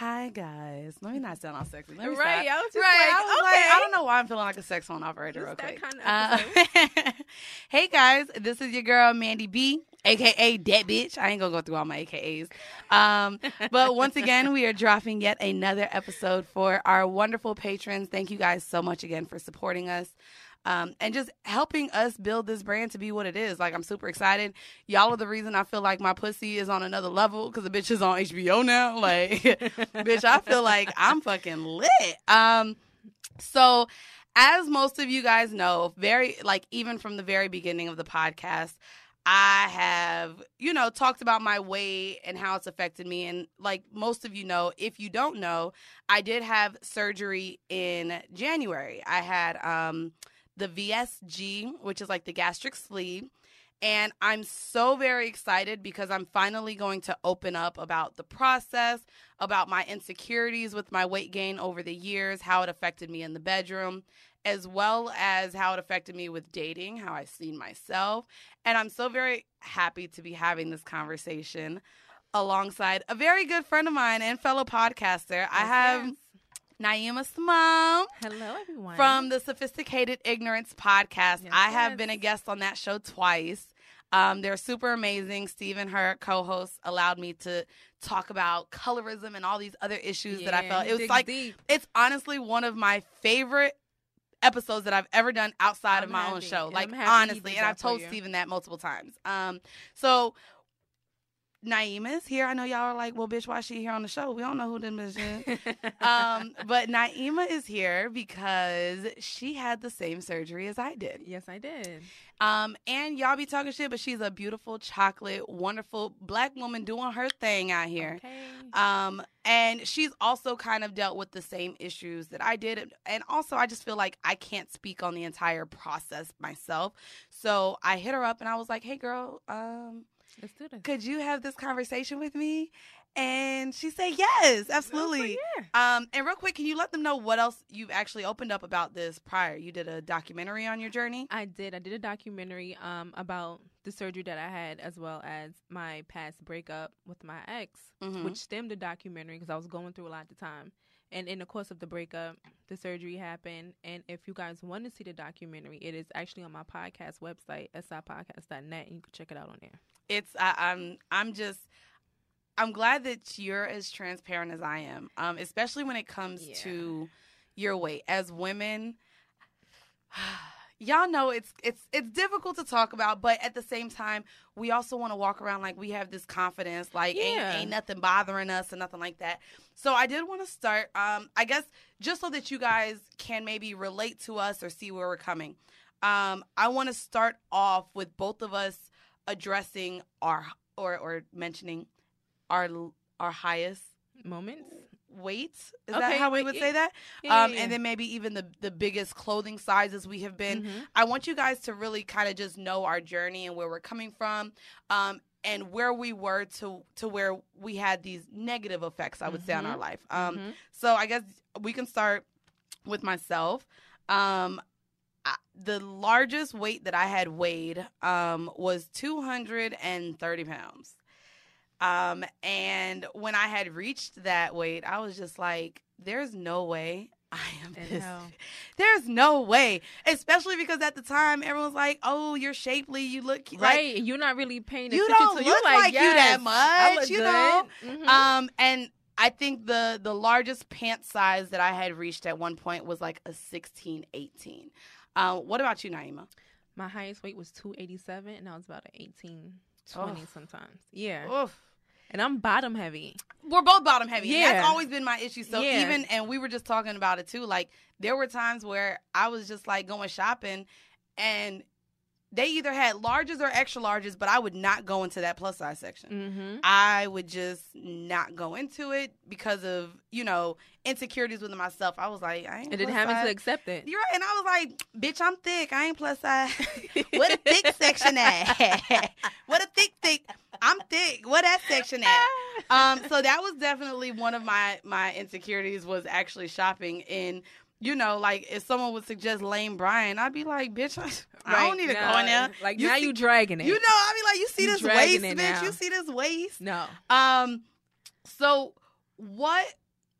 Hi guys. Let me not sound all sexy. Let me Right, stop. I was just okay. I don't know why I'm feeling like a sex phone operator real quick. Kind of Hey guys, this is your girl Mandy B, aka That Bitch. I ain't gonna go through all my AKAs. But once again, we are dropping yet another episode for our wonderful patrons. Thank you guys so much again for supporting us. And just helping us build this brand to be what it is. Like, I'm super excited. Y'all are the reason I feel like my pussy is on another level because the bitch is on HBO now. Like, bitch, I feel like I'm fucking lit. So as most of you guys know, even from the very beginning of the podcast, I have, talked about my weight and how it's affected me. And like most of you know, if you don't know, I did have surgery in January. I had, the VSG, which is like the gastric sleeve. And I'm so very excited because I'm finally going to open up about the process, about my insecurities with my weight gain over the years, how it affected me in the bedroom, as well as how it affected me with dating, how I've seen myself. And I'm so very happy to be having this conversation alongside a very good friend of mine and fellow podcaster. I have Naima Simone. Hello, everyone. From the Sophisticated Ignorance podcast. I have been a guest on that show twice. They're super amazing. Steve and her co-hosts allowed me to talk about colorism and all these other issues that I felt. It was like, it's honestly one of my favorite episodes that I've ever done outside of my own show. Like, honestly. And I've told Steven that multiple times. So Naima is here. I know y'all are like, well, bitch, why is she here on the show? We don't know who them is. But Naima is here because she had the same surgery as I did. Yes, I did. And y'all be talking shit, but she's a beautiful, chocolate, wonderful Black woman doing her thing out here. Okay. And she's also kind of dealt with the same issues that I did. And also, I just feel like I can't speak on the entire process myself. So I hit her up and I was like, hey, girl, let's do this. Could you have this conversation with me? And she said, yes, absolutely. And real quick, can you let them know what else you've actually opened up about this prior? You did a documentary on your journey? I did. I did a documentary about the surgery that I had, as well as my past breakup with my ex, which stemmed the documentary because I was going through a lot at the time. And in the course of the breakup, the surgery happened. And if you guys want to see the documentary, it is actually on my podcast website, sipodcast.net, and you can check it out on there. It's I'm glad that you're as transparent as I am, especially when it comes to your weight. As women, y'all know it's difficult to talk about, but at the same time, we also want to walk around like we have this confidence, like ain't nothing bothering us or nothing like that. So I did want to start, I guess, just so that you guys can maybe relate to us or see where we're coming. I want to start off with both of us addressing our or mentioning our highest moments, weights. Is that how we would say that? And then maybe even the biggest clothing sizes we have been. I want you guys to really kind of just know our journey and where we're coming from, and where we were to where we had these negative effects, I would say, on our life. So I guess we can start with myself. The largest weight that I had weighed was 230 pounds. And when I had reached that weight, I was just like, there's no way I am this. There's no way. Especially because at the time, everyone's like, oh, you're shapely. You look right. You're not really paying attention. You don't to look like you that much, you know? And I think the largest pant size that I had reached at one point was like a 16, 18. What about you, Naima? My highest weight was 287, and I was about an 18, 20 sometimes. Yeah. Oof. And I'm bottom heavy. We're both bottom heavy. Yeah. That's always been my issue. So and we were just talking about it too. Like, there were times where I was just like going shopping and they either had larges or extra larges, but I would not go into that plus size section. I would just not go into it because of, insecurities within myself. I was like, I ain't. And then having to accept it. You're right. And I was like, bitch, I'm thick. I ain't plus size. What a thick section at? What a thick. I'm thick. What that section at? So that was definitely one of my insecurities, was actually shopping in. Like, if someone would suggest Lane Bryant, I'd be like, bitch, I don't need to go in there. Like, you dragging it. I'd be like, you see this waist, bitch? You see this waist? No. So what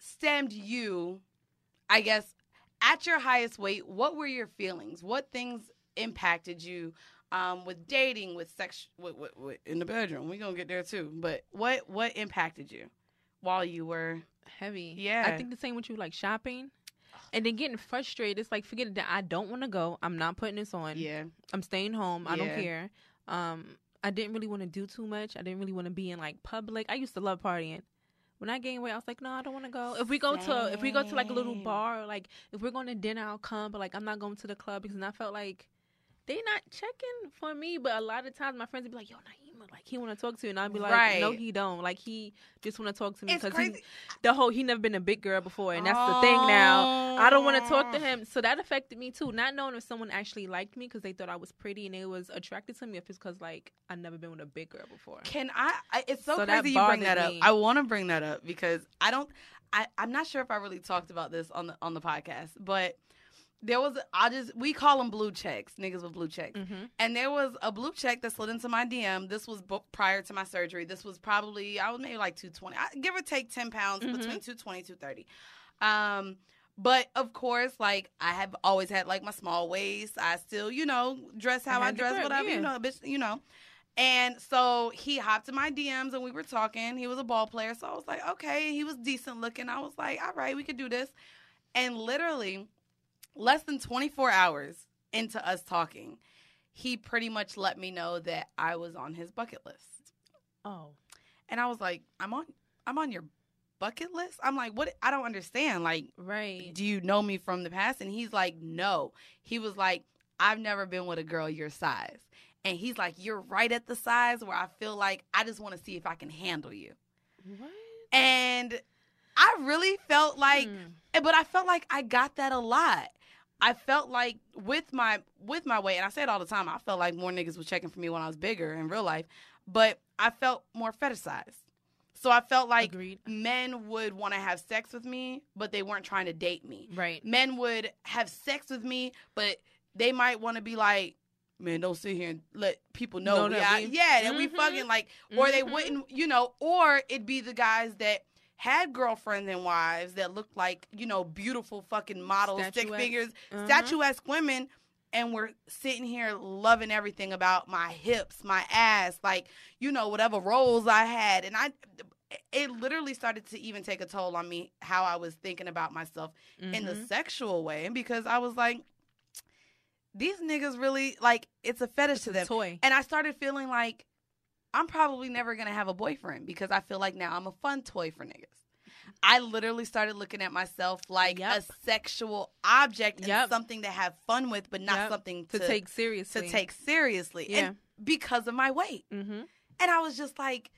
stemmed you, I guess, at your highest weight? What were your feelings? What things impacted you with dating, with sex, with in the bedroom? We're going to get there too. But what impacted you while you were heavy? Yeah. I think the same with you, like shopping. And then getting frustrated. It's like, forget it, that I don't want to go. I'm not putting this on. Yeah. I'm staying home. I don't care. I didn't really want to do too much. I didn't really want to be in like public. I used to love partying. When I gained weight, I was like, no, I don't want to go. If we go to like a little bar, or like if we're going to dinner, I'll come. But like I'm not going to the club because I felt like they not checking for me. But a lot of times my friends would be like, yo, Naima, like he want to talk to you, and I'd be like, no, he don't. Like he just want to talk to me because he never been a big girl before, and that's the thing now. I don't want to talk to him, so that affected me too. Not knowing if someone actually liked me because they thought I was pretty and they was attracted to me, if it's because like I never been with a big girl before. It's so crazy you bring that up. I want to bring that up because I'm not sure if I really talked about this on the podcast, but. We call them blue checks, niggas with blue checks. Mm-hmm. And there was a blue check that slid into my DM. This was prior to my surgery. This was probably, I was maybe like 220, give or take 10 pounds, between 220, 230. But of course, like I have always had like my small waist. I still, dress how I dress, whatever, bitch, And so he hopped in my DMs and we were talking. He was a ball player. So I was like, okay, he was decent looking. I was like, all right, we could do this. And literally, less than 24 hours into us talking, he pretty much let me know that I was on his bucket list. Oh. And I was like, I'm on your bucket list? I'm like, what? I don't understand. Like, right. Do you know me from the past? And he's like, no. He was like, I've never been with a girl your size. And he's like, you're right at the size where I feel like I just want to see if I can handle you. What? And I really felt like, but I felt like I got that a lot. I felt like with my weight, and I say it all the time, I felt like more niggas was checking for me when I was bigger in real life, but I felt more fetishized. So I felt like men would want to have sex with me, but they weren't trying to date me. Right. Men would have sex with me, but they might want to be like, man, don't sit here and let people know. That we fucking like, or they wouldn't, or it'd be the guys that had girlfriends and wives that looked like, beautiful fucking models, stick figures, statuesque women, and we're sitting here loving everything about my hips, my ass, like, whatever roles I had. And it literally started to even take a toll on me, how I was thinking about myself in the sexual way. And because I was like, these niggas really, like, it's a fetish to them. Toy. And I started feeling like, I'm probably never going to have a boyfriend because I feel like now I'm a fun toy for niggas. I literally started looking at myself like a sexual object and something to have fun with, but not something to take seriously. Yeah. And because of my weight. Mm-hmm. And I was just like,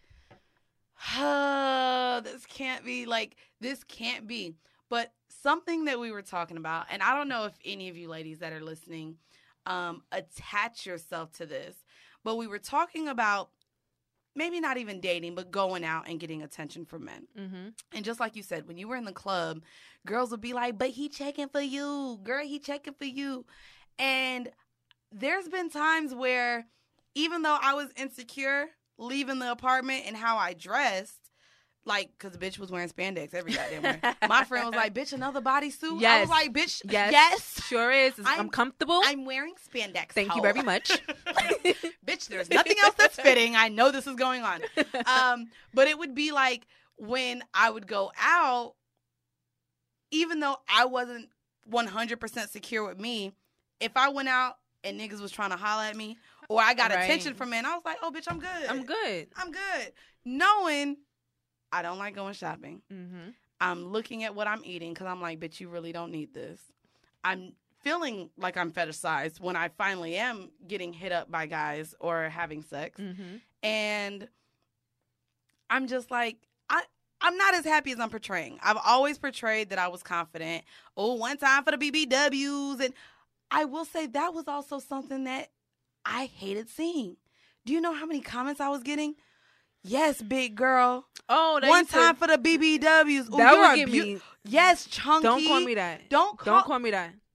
this can't be. But something that we were talking about, and I don't know if any of you ladies that are listening attach yourself to this, but we were talking about maybe not even dating, but going out and getting attention from men. Mm-hmm. And just like you said, when you were in the club, girls would be like, but he checking for you. Girl, he checking for you. And there's been times where even though I was insecure leaving the apartment and how I dressed, like, because the bitch was wearing spandex every goddamn way. My friend was like, bitch, another bodysuit? Yes. I was like, bitch, yes. Sure is. I'm comfortable. I'm wearing spandex. Thank you very much. Bitch, there's nothing else that's fitting. I know this is going on. But it would be like when I would go out, even though I wasn't 100% secure with me, if I went out and niggas was trying to holler at me or I got attention from men, I was like, oh, bitch, I'm good. I'm good. Knowing I don't like going shopping. Mm-hmm. I'm looking at what I'm eating because I'm like, bitch, you really don't need this. I'm feeling like I'm fetishized when I finally am getting hit up by guys or having sex. Mm-hmm. And I'm just like, I'm not as happy as I'm portraying. I've always portrayed that I was confident. Oh, one time for the BBWs. And I will say that was also something that I hated seeing. Do you know how many comments I was getting? Yes, big girl. Oh, one time for the BBWs. Ooh, that would get me. Yes, chunky. Don't call me that. Don't call me that.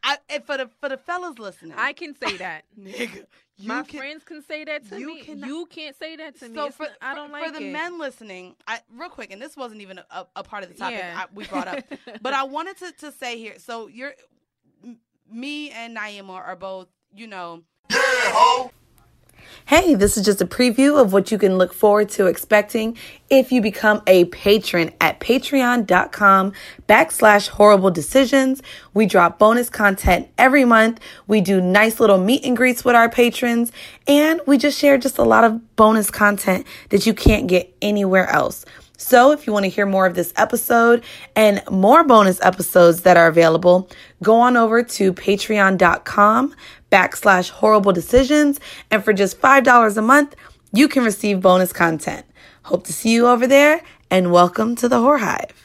for the fellas listening, I can say that. Nigga. My friends can say that to me. You can't say that to me. So I don't like it. For the men listening, real quick, and this wasn't even a part of the topic we brought up, but I wanted to say here. So me and Naima are both, yeah, ho. Hey, this is just a preview of what you can look forward to expecting if you become a patron at patreon.com/horrible decisions. We drop bonus content every month. We do nice little meet and greets with our patrons, and we just share just a lot of bonus content that you can't get anywhere else. So if you want to hear more of this episode and more bonus episodes that are available, go on over to patreon.com/horrible decisions. And for just $5 a month, you can receive bonus content. Hope to see you over there, and welcome to the Whore Hive.